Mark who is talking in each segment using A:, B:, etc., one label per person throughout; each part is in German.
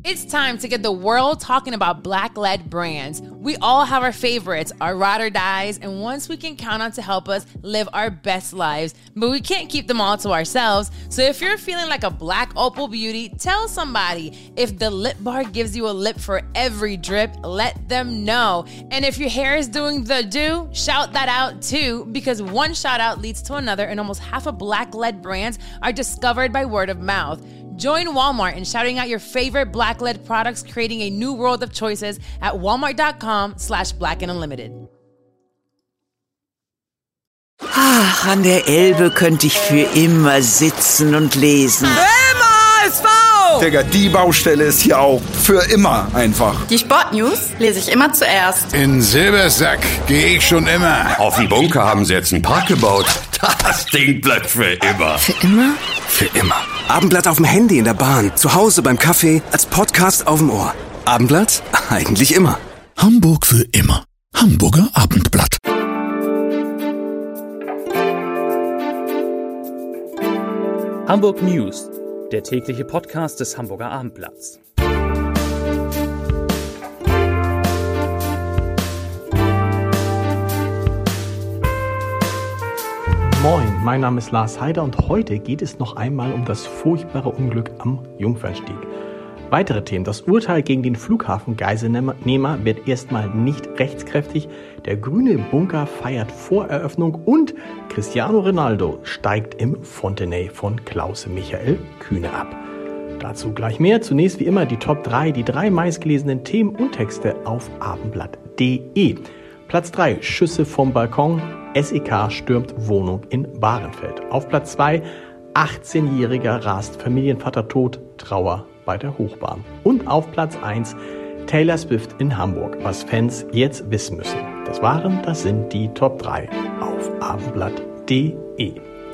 A: It's time to get the world talking about Black-led brands. We all have our favorites, our ride or dies, and ones we can count on to help us live our best lives. But we can't keep them all to ourselves. So if you're feeling like a Black Opal beauty, tell somebody. If the lip bar gives you a lip for every drip, let them know. And if your hair is doing the do, shout that out too, because one shout out leads to another, and almost half of Black-led brands are discovered by word of mouth. Join Walmart in shouting out your favorite Black-led products, creating a new world of choices at walmart.com/blackandunlimited.
B: Ach, an der Elbe könnte ich für immer sitzen und lesen.
C: HSV!
D: Digga, die Baustelle ist hier auch für immer einfach.
E: Die Sportnews lese ich immer zuerst.
F: In Silbersack gehe ich schon immer.
G: Auf dem Bunker haben sie jetzt einen Park gebaut. Das Ding bleibt für immer.
E: Für immer?
C: Für immer. Abendblatt auf dem Handy in der Bahn, zu Hause beim Kaffee, als Podcast auf dem Ohr. Abendblatt? Eigentlich immer.
F: Hamburg für immer. Hamburger Abendblatt.
H: Hamburg News, der tägliche Podcast des Hamburger Abendblatts.
I: Moin, mein Name ist Lars Heider und heute geht es noch einmal um das furchtbare Unglück am Jungfernstieg. Weitere Themen: Das Urteil gegen den Flughafen-Geiselnehmer wird erstmal nicht rechtskräftig, der grüne Bunker feiert Voreröffnung und Cristiano Ronaldo steigt im Fontenay von Klaus-Michael Kühne ab. Dazu gleich mehr. Zunächst wie immer die Top 3, die 3 meistgelesenen Themen und Texte auf abendblatt.de. Platz 3, Schüsse vom Balkon, SEK stürmt Wohnung in Bahrenfeld. Auf Platz 2, 18-Jähriger rast Familienvater tot, Trauer bei der Hochbahn. Und auf Platz 1, Taylor Swift in Hamburg, was Fans jetzt wissen müssen. Das sind die Top 3 auf abendblatt.de.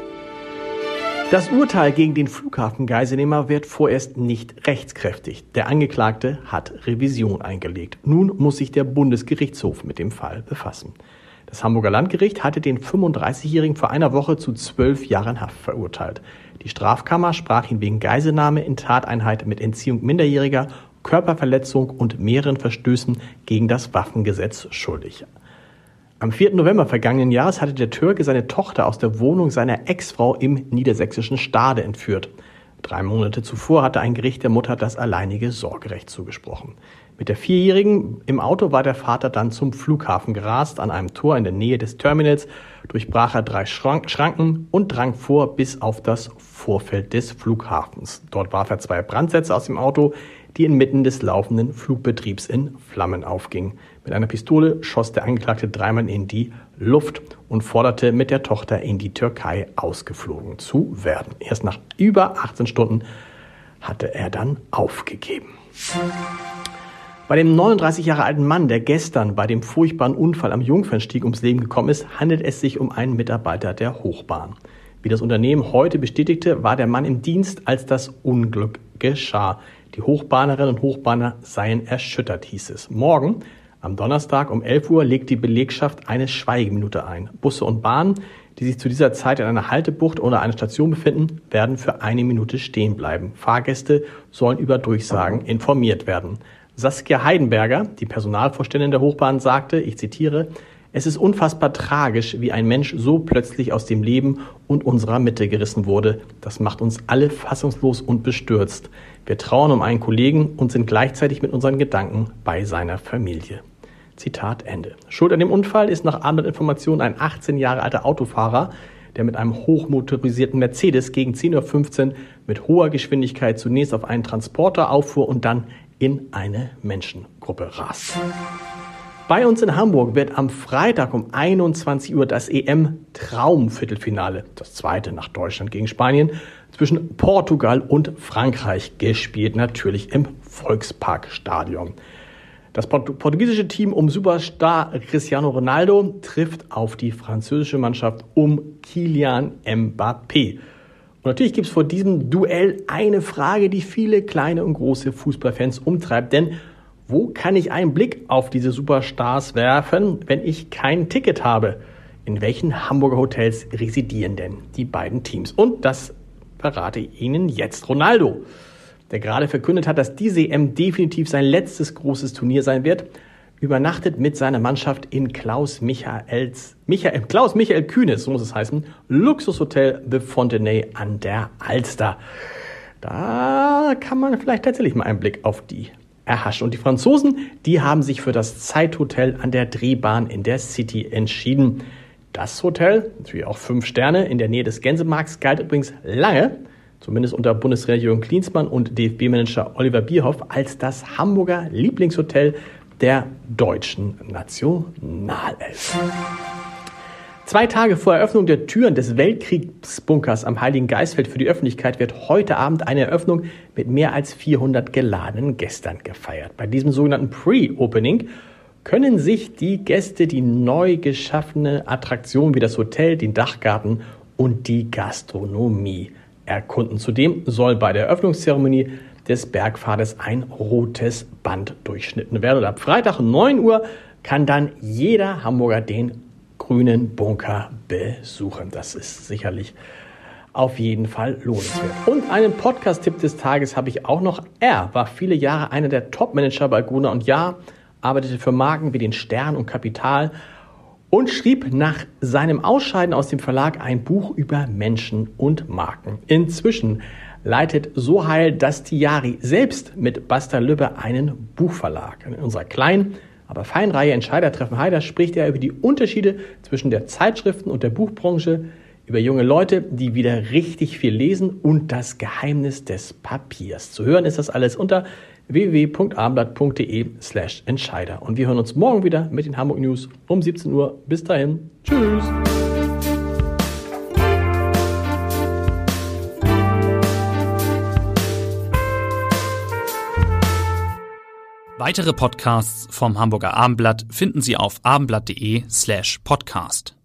I: Das Urteil gegen den Flughafen-Geiselnehmer wird vorerst nicht rechtskräftig. Der Angeklagte hat Revision eingelegt. Nun muss sich der Bundesgerichtshof mit dem Fall befassen. Das Hamburger Landgericht hatte den 35-Jährigen vor einer Woche zu 12 Jahren Haft verurteilt. Die Strafkammer sprach ihn wegen Geiselnahme in Tateinheit mit Entziehung Minderjähriger, Körperverletzung und mehreren Verstößen gegen das Waffengesetz schuldig. Am 4. November vergangenen Jahres hatte der Türke seine Tochter aus der Wohnung seiner Ex-Frau im niedersächsischen Stade entführt. 3 Monate zuvor hatte ein Gericht der Mutter das alleinige Sorgerecht zugesprochen. Mit der 4-Jährigen im Auto war der Vater dann zum Flughafen gerast. An einem Tor in der Nähe des Terminals durchbrach er 3 Schranken und drang vor bis auf das Vorfeld des Flughafens. Dort warf er 2 Brandsätze aus dem Auto, die inmitten des laufenden Flugbetriebs in Flammen aufgingen. Mit einer Pistole schoss der Angeklagte 3-mal in die Luft und forderte, mit der Tochter in die Türkei ausgeflogen zu werden. Erst nach über 18 Stunden hatte er dann aufgegeben. Bei dem 39 Jahre alten Mann, der gestern bei dem furchtbaren Unfall am Jungfernstieg ums Leben gekommen ist, handelt es sich um einen Mitarbeiter der Hochbahn. Wie das Unternehmen heute bestätigte, war der Mann im Dienst, als das Unglück geschah. Die Hochbahnerinnen und Hochbahner seien erschüttert, hieß es. Morgen, am Donnerstag um 11 Uhr, legt die Belegschaft eine Schweigeminute ein. Busse und Bahnen, die sich zu dieser Zeit in einer Haltebucht oder einer Station befinden, werden für 1 Minute stehen bleiben. Fahrgäste sollen über Durchsagen informiert werden. Saskia Heidenberger, die Personalvorständin der Hochbahn, sagte, ich zitiere, es ist unfassbar tragisch, wie ein Mensch so plötzlich aus dem Leben und unserer Mitte gerissen wurde. Das macht uns alle fassungslos und bestürzt. Wir trauern um einen Kollegen und sind gleichzeitig mit unseren Gedanken bei seiner Familie. Zitat Ende. Schuld an dem Unfall ist nach Abendinformationen ein 18 Jahre alter Autofahrer, der mit einem hochmotorisierten Mercedes gegen 10.15 Uhr mit hoher Geschwindigkeit zunächst auf einen Transporter auffuhr und dann in eine Menschengruppe rast. Bei uns in Hamburg wird am Freitag um 21 Uhr das EM-Traumviertelfinale, das zweite nach Deutschland gegen Spanien, zwischen Portugal und Frankreich gespielt, natürlich im Volksparkstadion. Das portugiesische Team um Superstar Cristiano Ronaldo trifft auf die französische Mannschaft um Kylian Mbappé. Und natürlich gibt es vor diesem Duell eine Frage, die viele kleine und große Fußballfans umtreibt, denn wo kann ich einen Blick auf diese Superstars werfen, wenn ich kein Ticket habe? In welchen Hamburger Hotels residieren denn die beiden Teams? Und das verrate ich Ihnen jetzt. Ronaldo der gerade verkündet hat, dass diese EM definitiv sein letztes großes Turnier sein wird, übernachtet mit seiner Mannschaft in Klaus Michael Kühnes, so muss es heißen, Luxushotel The Fontenay an der Alster. Da kann man vielleicht tatsächlich mal einen Blick auf die erhaschen. Und die Franzosen, die haben sich für das Zeithotel an der Drehbahn in der City entschieden. Das Hotel, natürlich auch 5 Sterne in der Nähe des Gänsemarkts, galt übrigens lange, zumindest unter Bundestrainer Jürgen Klinsmann und DFB-Manager Oliver Bierhoff, als das Hamburger Lieblingshotel der deutschen Nationalelf. 2 Tage vor Eröffnung der Türen des Weltkriegsbunkers am Heiligen Geistfeld für die Öffentlichkeit wird heute Abend eine Eröffnung mit mehr als 400 geladenen Gästen gefeiert. Bei diesem sogenannten Pre-Opening können sich die Gäste die neu geschaffene Attraktion wie das Hotel, den Dachgarten und die Gastronomie erkunden. Zudem soll bei der Eröffnungszeremonie des Bergpfades ein rotes Band durchschnitten werden. Und ab Freitag 9 Uhr kann dann jeder Hamburger den grünen Bunker besuchen. Das ist sicherlich auf jeden Fall lohnenswert. Und einen Podcast-Tipp des Tages habe ich auch noch. Er war viele Jahre einer der Top-Manager bei Gruner & Jahr, arbeitete für Marken wie den Stern und Kapital und schrieb nach seinem Ausscheiden aus dem Verlag ein Buch über Menschen und Marken. Inzwischen leitet Sohail Dastiari selbst mit Basta Lübbe einen Buchverlag. In unserer kleinen, aber feinen Reihe Entscheider treffen Heider spricht er über die Unterschiede zwischen der Zeitschriften- und der Buchbranche, über junge Leute, die wieder richtig viel lesen und das Geheimnis des Papiers. Zu hören ist das alles unter www.abendblatt.de/Entscheider. Und wir hören uns morgen wieder mit den Hamburg News um 17 Uhr. Bis dahin. Tschüss.
H: Weitere Podcasts vom Hamburger Abendblatt finden Sie auf abendblatt.de/podcast.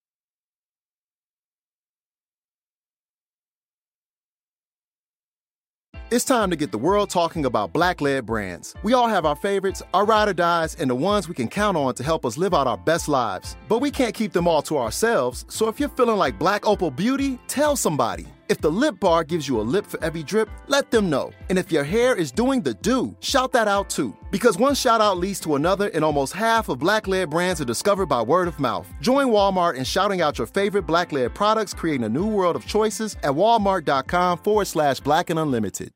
J: It's time to get the world talking about Black-led brands. We all have our favorites, our ride or dies, and the ones we can count on to help us live out our best lives. But we can't keep them all to ourselves, so if you're feeling like Black Opal Beauty, tell somebody. If the Lip Bar gives you a lip for every drip, let them know. And if your hair is doing the do, shout that out too. Because one shout out leads to another, and almost half of Black-led brands are discovered by word of mouth. Join Walmart in shouting out your favorite Black-led products, creating a new world of choices at walmart.com/Black and Unlimited.